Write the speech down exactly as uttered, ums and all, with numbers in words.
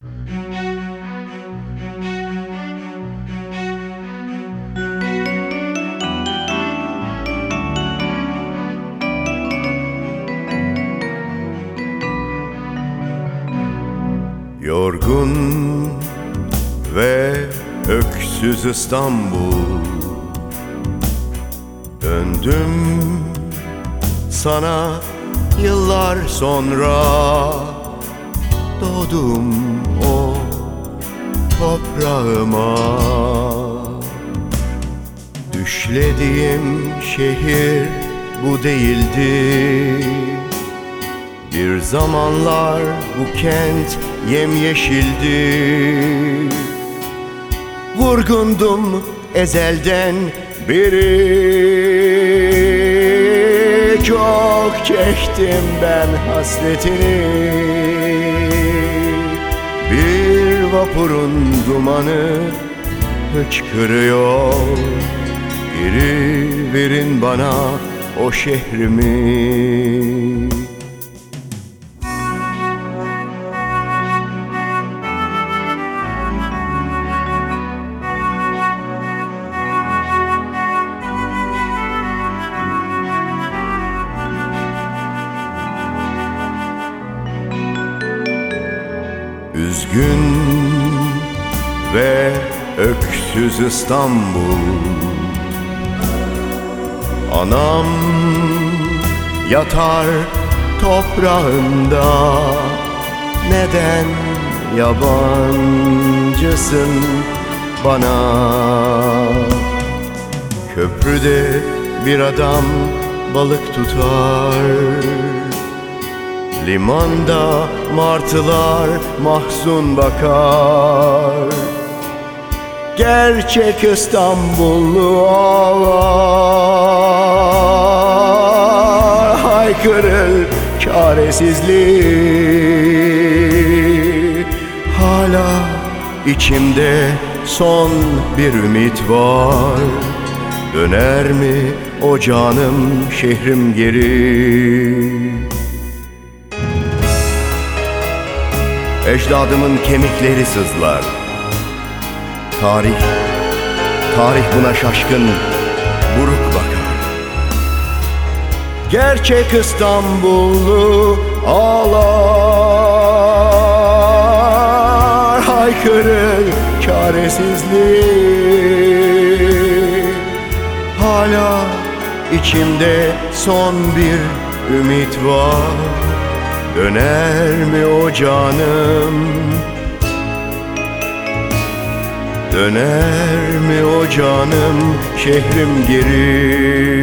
Yorgun ve öksüz İstanbul, döndüm sana yıllar sonra. Doğdum o toprağıma. Düşlediğim şehir bu değildi. Bir zamanlar bu kent yemyeşildi. Vurgundum ezelden beri. Çok çektim ben hasretini. Bir vapurun dumanı hıçkırıyor. Geri verin bana o şehrimi. Üzgün ve öksüz İstanbul, anam yatar toprağında. Neden yabancısın bana? Köprüde bir adam balık tutar. Limanda martılar mahzun bakar. Gerçek İstanbullu ağlar, haykırır çaresizliği. Hala içimde son bir ümit var. Döner mi o canım şehrim geri? Ecdadımın kemikleri sızlar. Tarih, tarih buna şaşkın, buruk bakar. Gerçek İstanbullu ağlar, haykırır çaresizliği. Hala içimde son bir ümit var. Döner mi o canım? Döner mi o canım şehrim geri?